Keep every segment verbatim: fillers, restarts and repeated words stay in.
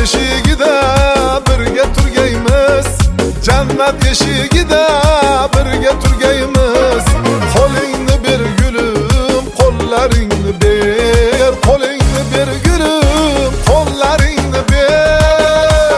eshigida birga turgaymiz, jannat eshigida birga turgaymiz. Qo'lingni ber gulim, qo'llaringni ber, qo'lingni ber gulim, qo'llaringni ber.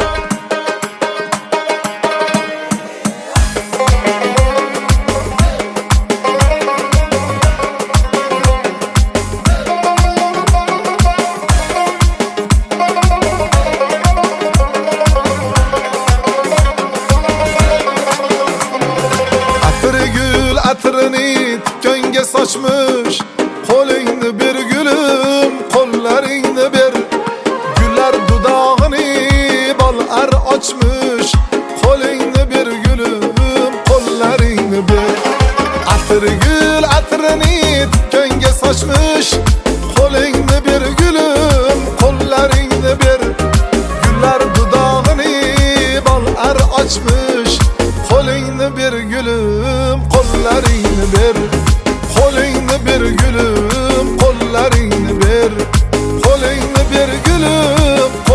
Atrini tikanga sochmish, qo'lingni ber gulim, qo'llaringni ber. Gullar dudog'ini bollar ochmish, qo'lingni ber gulim, qo'llaringni ber. Atri gul atrini tikanga sochmish, qo'lingni ber gulim, qo'llaringni ber. Gullar dudog'ini bollar ochmish, qo'lingni ber gulim, qo'llaringni ber. Qo'lingni ber gulim, qo'llaringni ber. Qo'lingni ber gulim,